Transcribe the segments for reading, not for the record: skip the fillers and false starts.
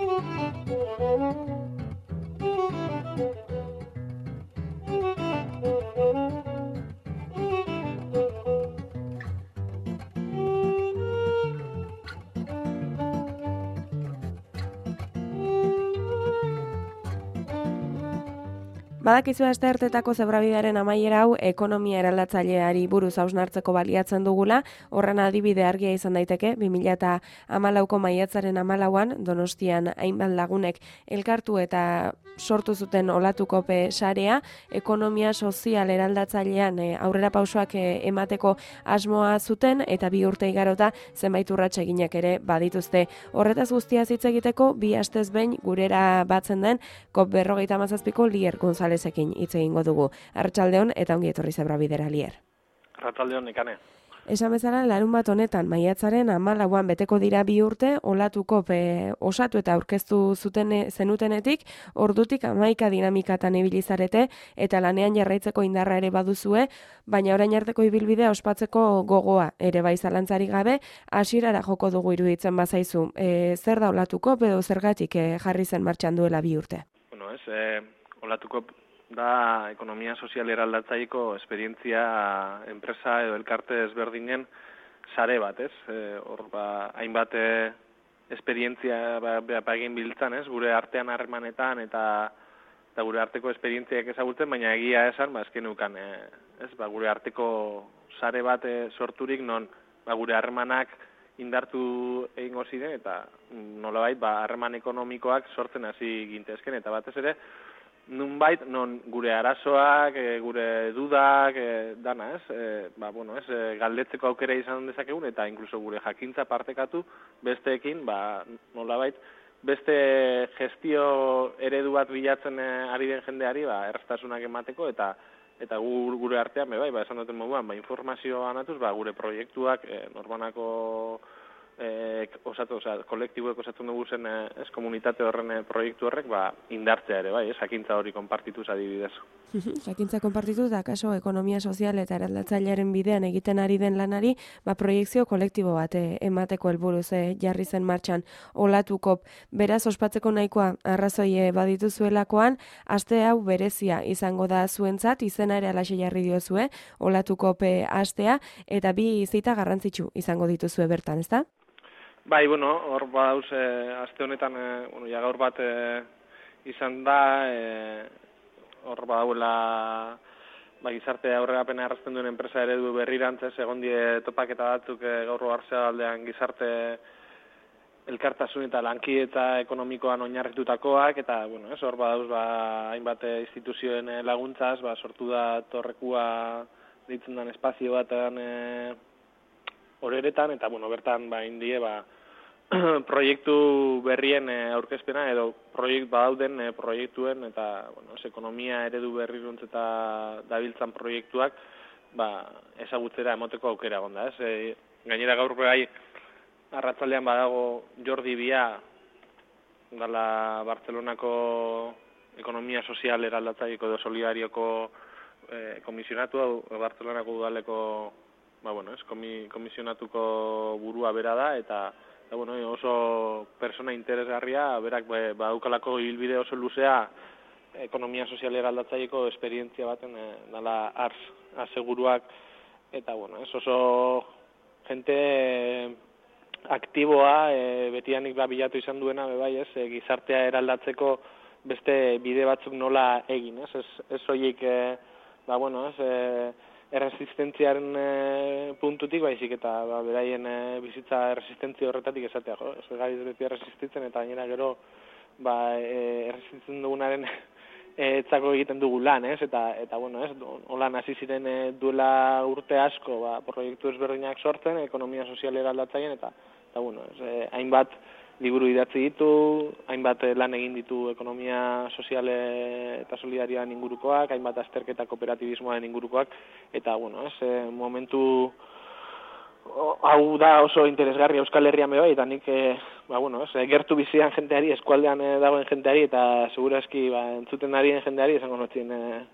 Badakizu asteartetako zebrabidearen amaiera hau ekonomia eraldatzaileari buruz hausnartzeko baliatzen dugula, horren adibide argia izan daiteke, 2014ko maiatzaren 14an Donostian hainbat lagunek elkartu eta sortu zuten olatukope sarea, ekonomia sozial eraldatzailean aurrera pausoak emateko asmoa zuten eta 2 urte igarota zenbait urrats eginak ere badituzte. Horretaz guztiaz hitz egiteko 2 astez behin gurera batzen den COP57ko Lier Gonzalezekin hitz egingo dugu. Arratsaldeon eta ongi etorri zebrabidera, Lier. Arratsaldeon, Nekane. Esan bezala, larunbat honetan, maiatzaren 14an beteko dira 2 urte, olatuko osatu eta aurkeztu zenutenetik, ordutik 11 dinamikatan ibilizarete eta lanean jarraitzeko indarra ere baduzue, baina orain arteko ibilbidea ospatzeko gogoa ere bai zalantzarik gabe, hasierara joko dugu iruditzen bazaizu. Zer da olatuko edo zergatik jarri zen martxan duela 2 urte? Bueno, olatuko da ekonomia sozial eraldatzaileko esperientzia enpresa edo elkarte ezberdinen sare bat, ez? Hor hainbat esperientzia egin biltzan, ez? Gure artean harremanetan eta gure arteko esperientziak ezagutzen, baina egia esan, azken ukan, ez? Gure arteko sare bat sorturik non gure harremanak indartu egingo ziren eta nolabait harreman ekonomikoak sortzen hasi gintezken eta batez ere nunbait non gure arazoak, gure dudak, dana, ez? Galdetzeko aukera izan dezakegun eta inkluso gure jakintza partekatu besteekin, nolabait beste gestio eredu bat bilatzen ari den jendeari, erraztasunak emateko eta gure artean esan duten moduan, informazioa anatuz, gure proiektuak norbanako kolektiboek osatzen dugu zen komunitate horren proiektu horrek indartzea ere, jakintza hori konpartituz adibidez. Jakintza konpartituz da, kaso ekonomia sozial eta eraldatzailearen bidean egiten ari den lanari, proiektzio kolektibo bat emateko helburuz jarri zen martxan olatuko. Beraz, ospatzeko nahikoa arrazoi badituzuelakoan, aste hau berezia izango da zuentzat, izena ere alaxe jarri diozue, olatuko astea, eta 2 zita garrantzitsu izango dituzue bertan, ezta? Bai, hor badauz, aste honetan, gaur bat izan da, hor badauela gizarte aurrerapena errazten duen enpresa eredu berrirantzez, egon die topaketa batzuk gaur hartzea aldean gizarte elkartasun eta lankidetza ekonomikoan oinarritutakoak, eta, hor badauz, hainbat instituzioen laguntzaz, sortu da torrekua ditzen den espazio batean horeretan, eta, bertan, indie, proiektu berrien aurkezpena, edo badauden proiektuen, eta, ekonomia eredu berriruntz eta dabiltzan proiektuak, ezagutzera emoteko aukera gonda, ez? Gainera gaur gai, arratsaldean badago Jordi Bia, dala Bartzelonako ekonomia sozial eraldatzaileko edo solidarioko komisionatu, Bartzelonako udaleko komisionatuko burua bera da, eta oso persona interesgarria, berak badaukalako ibilbide oso luzea ekonomia sozial eraldatzaileko esperientzia baten dala aseguruak, eta oso jente aktiboa, betianik bilatu izan duena, gizartea eraldatzeko beste bide batzuk nola egin, ez soilik, erresistentziaren puntutik, baizik eta beraien bizitza erresistentzia horretatik esatea, ez gaiz beti erresistitzen, eta gainera gero erresistitzen dugunaren etzako egiten dugu lan, eta holan hasi ziren duela urte asko, proiektu ezberdinak sortzen, ekonomia sozial eraldatzaien, eta hainbat liburu idatzi ditu, hainbat lan egin ditu ekonomia sozial eta solidarioan ingurukoak, hainbat azterketa kooperatibismoaren ingurukoak, eta momentu hau da oso interesgarri Euskal Herrian bai, eta nik gertu bizian jenteari, eskualdean dagoen jenteari, eta segurazki entzuten darien jenteari, esango notzien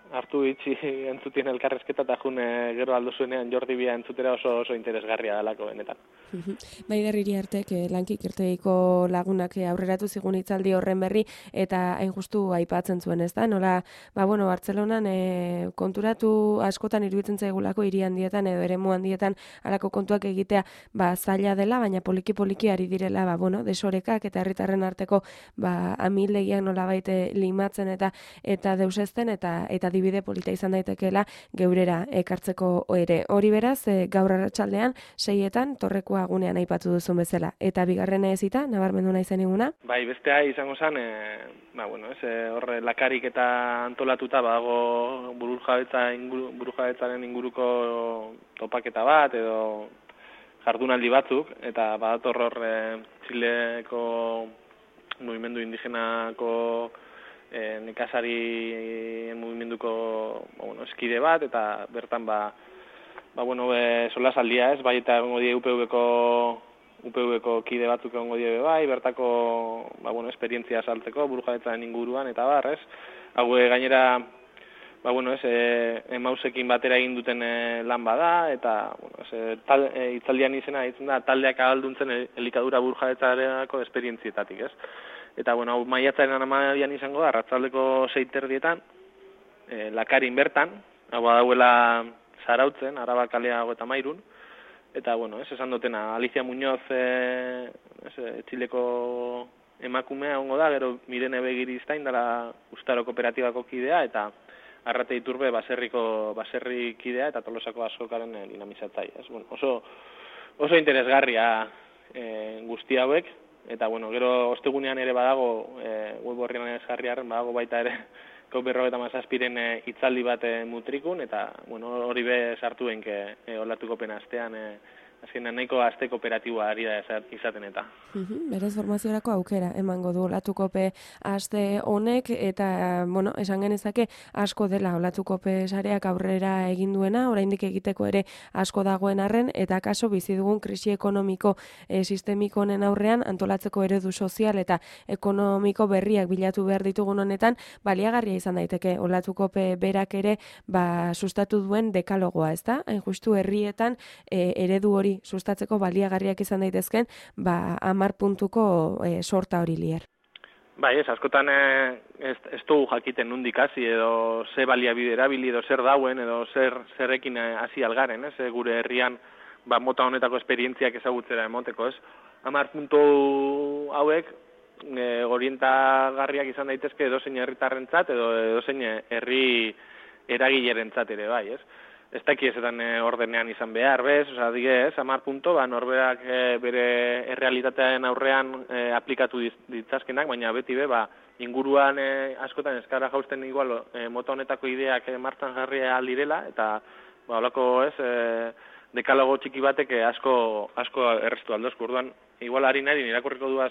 hartu itxi entzutien elkarrezketa eta gero aldo zuenean Jordi Bia entzutera oso interesgarria dalako benetan. Maider Iriartek lankik irteiko lagunak aurreratu zigun hitzaldi horren berri eta hain justu aipatzen zuen, ezta? Nola, Bartzelonan konturatu askotan iruditzen zaigulako hiri handietan edo eremu handietan halako kontuak egitea zaila dela, baina poliki ari direla desorekak eta herritarren arteko amilegiak nolabait limatzen eta deusezten eta adibide polita izan daitekeela geurera ekartzeko ere. Hori beraz, gaur arratsaldean 6etan Torrekoa gunean aipatu duzun bezala. Eta bigarrena ezita, nabarmendu nahi zen iguna? Bai, bestea izango zen, horre lakarik eta antolatuta badago burujabetzaren inguruko topaketa bat edo jardunaldi batzuk, eta badator hor Txileko mugimendu indigenako nekazari mugimenduko eskide bat, eta bertan solasaldia ez, bai eta egongo die UPV-ko kide batzuk egongo die bai, bertako esperientzia saltzeko burujabetzaren inguruan eta ez. Hau gainera emausekin batera egin duten lan bada, eta hitzaldian izena ditzen da taldeak ahalduntzen elikadura burujabetzareko esperientzietatik, ez. Eta hau maiatzaren 12an izango da, arratsaldeko 6:30etan, lakarin bertan, hau badauela Zarautzen, Araba kalea 33, eta esan dutena, Alicia Muñoz Txileko emakumea ongo da, gero Mirene Begiriztain dela Ustaro Kooperatibako kidea, eta Arrate Iturbe baserri kidea, eta Tolosako Azokaren dinamizatzailea. Oso interesgarria guzti hauek, eta gero ostegunean ere badago, web horrian ez jarriaren, badago baita ere, COP57 hitzaldi bat mutrikun, eta hori be sartu benke olatuko pena astean, azkenean nahiko aste kooperatiboa ari da izaten eta. Berez formaziorako aukera emango du olatukope aste honek, eta esan genezake asko dela olatukope sareak aurrera egin duena, oraindik egiteko ere asko dagoen arren, eta kaso bizi dugun krisi ekonomiko sistemiko honen aurrean antolatzeko eredu sozial eta ekonomiko berriak bilatu behar ditugun honetan, baliagarria izan daiteke olatukope berak ere sustatu duen dekalogoa, ezta? Hain justu herrietan eredu hori sustatzeko baliagarriak izan daitezken 10 puntuko sorta hori lier. Bai, askotan ez dugu jakiten nondik hasi edo ze baliabide erabili edo zer dauen edo zerrekin hasi algaren, ez? Gure herrian mota honetako esperientziak ezagutzera emoteko, ez? 10 puntu hauek orientagarriak izan daitezke edozein herritarrentzat edo edozein herri eragilerentzat ere bai, ez? Ez daki ezetan ordenean izan behar, bez? Dige, 10 punto, norberak bere errealitatearen aurrean aplikatu ditzazkenak, baina beti inguruan askotan eskara jausten igual mota honetako ideak martzan jarri aldirela, eta holako dekalogo txiki batek asko errestu aldozko. Orduan, igual ari nahi irakurriko duaz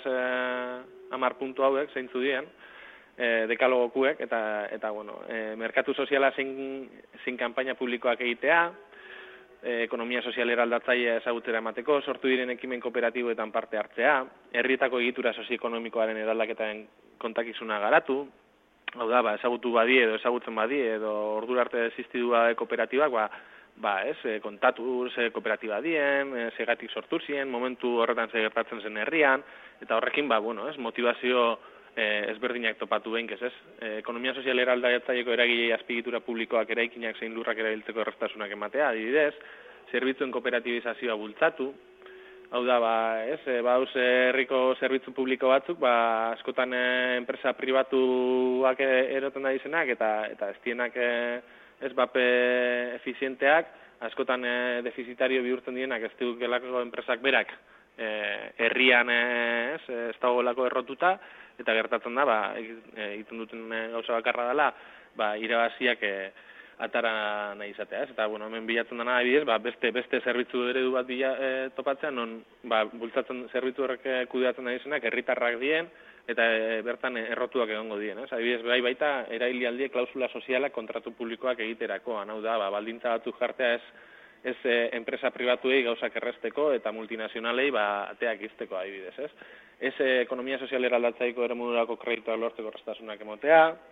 10 puntu hauek, zeintzu dien, dekalogokuek, eta merkatu soziala zein kanpaina publikoak egitea, ekonomia sozialera aldatzailea ezagutzera emateko, sortu diren ekimen kooperatiboetan parte hartzea, herrietako egitura sozioekonomikoaren eraldaketaren kontakizuna garatu, hau da, ezagutu badie edo ezagutzen badie edo ordura arte existidua kooperatibak, kontatu ze kooperatiba dien, zegatik sortu zien, momentu horretan ze gertatzen zen herrian, eta horrekin, motivazio ezberdinak topatu behinkez, ez? Ekonomia sozialera aldatzaileko eragilei azpiegitura publikoak eraikinak zein lurrak erabiltzeko erraztasunak ematea, adibidez, zerbitzuen kooperatibizazioa bultzatu, hau da, herriko zerbitzu publiko batzuk, askotan enpresa pribatuak eroten da izenak, eta ez dienak bape efizienteak, askotan defizitario bihurtzen dienak ez dugelako enpresak berak herrian ez dagoelako errotuta, eta gertatzen da, egiten duten gauza bakarra dela, irabaziak atara nahi izatea, ez? Eta, hemen bilatzen dena adibidez, beste zerbitzu eredu bat topatzean, non, bultzatzen zerbitzu horrek kudeatzen nahi izenak, herritarrak dien, eta bertan errotuak egongo dien, ez? Adibidez, baita, erailialdiek klausula sozialak kontratu publikoak egiterakoan, hau da, baldintza batzuk jartea ez enpresa pribatuei gauzak erresteko eta multinazionalei ateak izteko adibidez, ez? Ez ekonomia sozialera aldatzaiko eremudurako kredituak lortzeko erraztasunak emotea,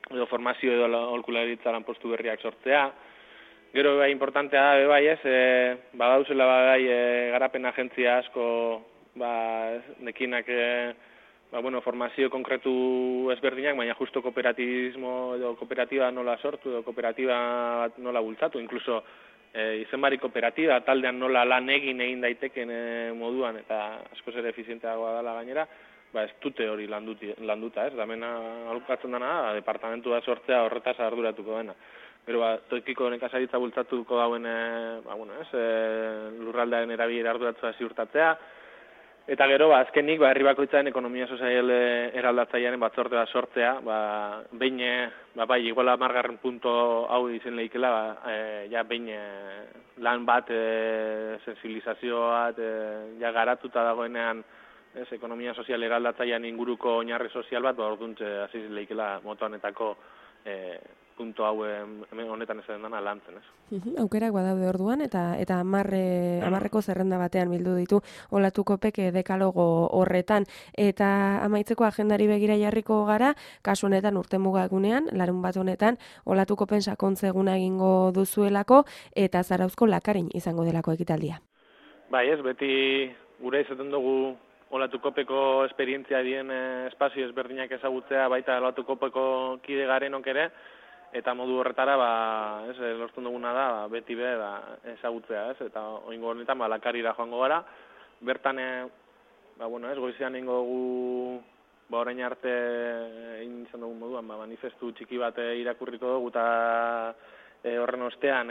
edo formazio edo aholkularitza lanpostu berriak sortzea. Gero bai importantea da bai, badauzela bai garapen agentzia asko nekinak formazio konkretu ezberdinak, baina justo kooperatibismo edo kooperatiba nola sortu edo kooperatiba nola bultzatu, incluso izenbari kooperatiba taldean nola lan egin daiteken moduan eta askoz ere efizienteagoa dela gainera, ez dute hori landuta, ez? Damena aholkatzen dena departamentua sortzea horretaz arduratuko dena. Gero tokiko nekazaritza bultzatuko dauen lurraldearen erabilera arduratzea ziurtatzea. Eta gero, azkenik, herri bakoitzaren ekonomia sozial eraldatzailearen batzorde bat sortzea, behin, igual 10. punto hau izen lehikela, behin lan bat, sensibilizazio bat, garatuta dagoenean, ekonomia sozial eraldatzailean inguruko oinarri sozial bat, orduntze, hasi lehikela motoanetako punto hau honetan ez dena lantzen, ez? Aukerak badaude orduan, eta 10 zerrenda batean bildu ditu Olatukopek dekalogo horretan. Eta amaitzeko agendari begira jarriko gara, kasu honetan urtemuga egunean, larunbat honetan, Olatukopen sakontze eguna egingo duzuelako, eta Zarauzko Lakarin izango delako ekitaldia. Bai, ez, beti gure izaten dugu Olatukopeko esperientzia dien espazio ezberdinak ezagutzea, baita Olatukopeko kide garenok ere, eta modu horretara, lortzen duguna da, beti be, ezagutzea, ez? Eta oingo honetan, Lakarira joango gara. Bertan, goizean ingo dugu, orain arte, izan dugun moduan, manifestu txiki bat irakurriko dugu, eta horren ostean,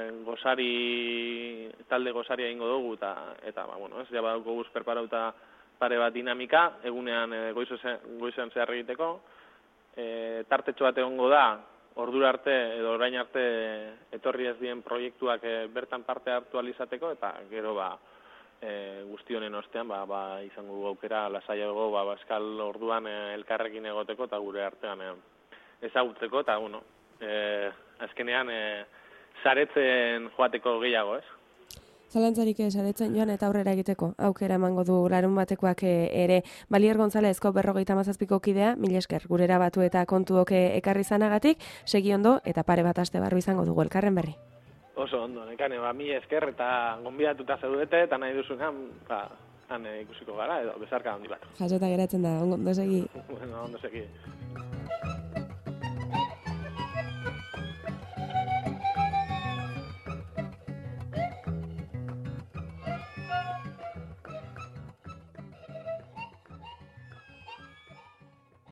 talde gosaria ingo dugu, eta badauko guz perparauta pare bat dinamika, egunean goizean zehar egiteko. Tartetxo bat egongo da, ordura arte edo orain arte etorri ez dien proiektuak bertan parte hartu alizateko, eta gero guzti honen ostean izango dugu aukera lasaiago eskal orduan elkarrekin egoteko eta gure artean ezagutzeko, eta azkenean saretzen joateko gehiago, ez? Zalantzarik saretzen joan eta aurrera egiteko aukera emango du larun batekoak ere. Balier Gonzalezko 57ko kidea, mila esker gurera batu eta kontuok ekarri zanagatik, segi ondo eta pare bat aste barru izango dugu elkarren berri. Oso ondo, nekane, mila esker eta gonbidatuta zaudete eta nahi duzunean, han ikusiko gara edo bezarka handi bat. Jasota geratzen da, ondo segi. Ondo segi.